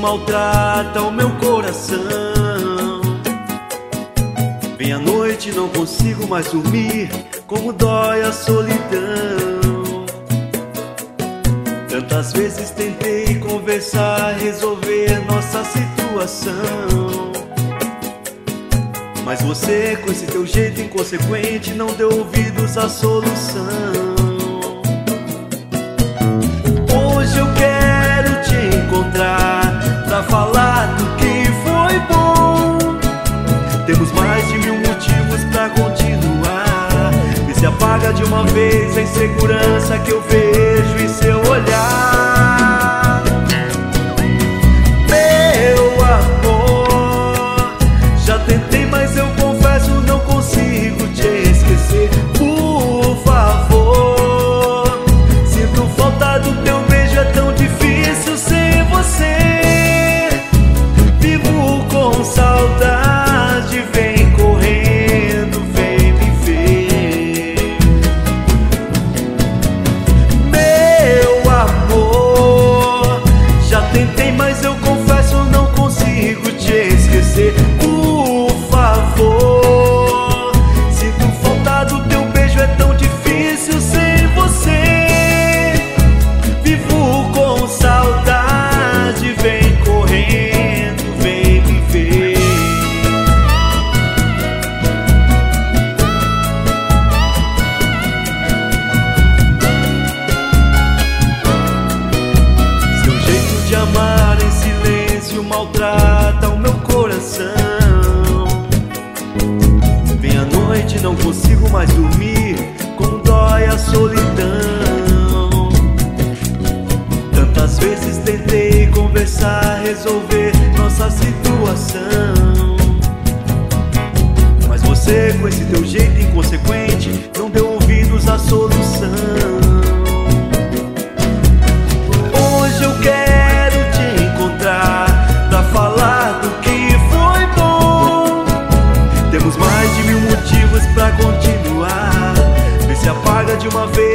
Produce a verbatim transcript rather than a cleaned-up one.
maltrata o meu coração. Vem a noite, não consigo mais dormir, como dói a solidão. Tantas vezes tentei conversar, resolver nossa situação, mas você, com esse teu jeito inconsequente, não deu ouvidos à solução. Hoje eu quero te encontrar pra falar do que foi bom. Temos mais de mil motivos pra continuar. E se apaga de uma vez a insegurança que eu vejo em seu olhar. Meu amor, já tentei, mas eu confesso não consigo te esquecer. Por favor, sinto falta do teu beijo, é tão difícil sem você. Vivo com saudade, vem correndo, vem me ver. Meu amor, já tentei, mas eu confesso não consigo te esquecer. Por favor, sinto falta do teu beijo, é tão difícil sem você. Vivo com saudade, vem correndo, vem me ver. Seu jeito de amar em silêncio maltrata o meu coração. Vem a noite, não consigo mais dormir, como dói a solidão. Tantas vezes tentei conversar, resolver nossa situação, mas você, com esse teu jeito inconsequente, não deu ouvidos à solução. Hoje eu quero te encontrar pra falar do que foi bom. Temos mais de mil motivos pra continuar. Vê se apaga de uma vez